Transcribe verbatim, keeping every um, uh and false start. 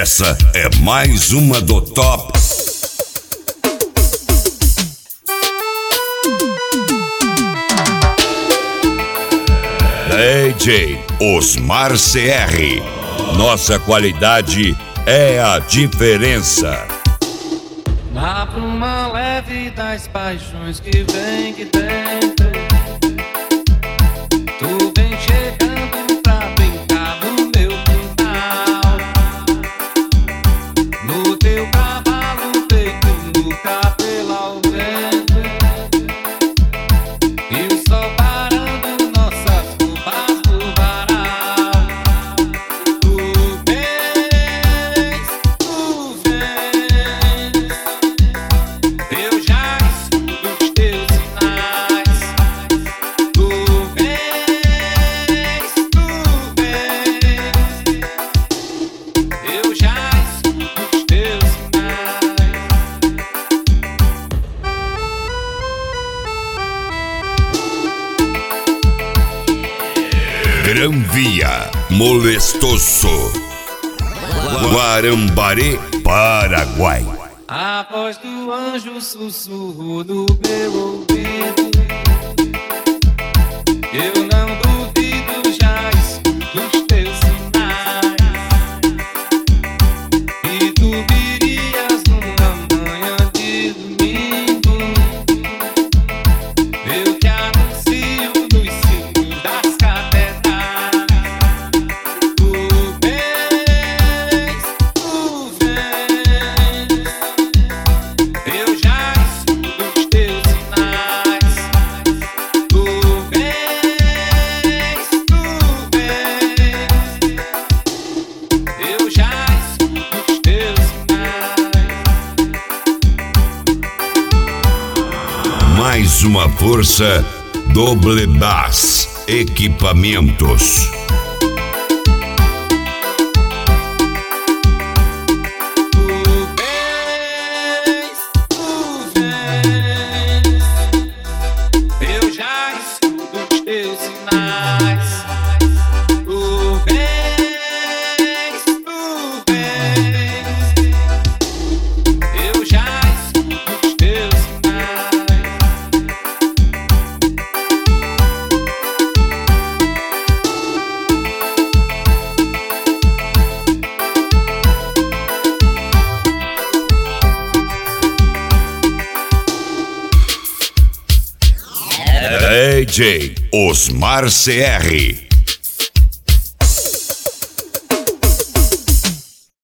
Essa é mais uma do Top. D J Osmar C R. Nossa qualidade é a diferença. Na bruma leve das paixões que vem, que tem, tu vem chegando pra brincar no meu quintal, no teu cavalo feito no cabelo ao vento, e o sol parando nossas roupas no varal. Tu vens, tu vens, eu já escuto os teus sinais. Tu vens, tu vens, eu já escuto os teus sinais. Gran Via, Molestoso, Guarambaré, Paraguai. A voz do anjo sussurrou no meu ouvido. Eu não duvido, já escuto os teus sinais. E tu virias numa manhã de domingo. Eu te anuncio nos sinos das catedrais. Tu vens, tu vens, eu já escuto os teus sinais. Tu vens, tu vens, eu já escuto os teus sinais. Mais uma força Doble Bass Equipamentos. Tu vens, tu vens, eu já escuto os teus sinais. Tu vens, tu vens, eu já escuto os teus sinais. D J Osmar C R.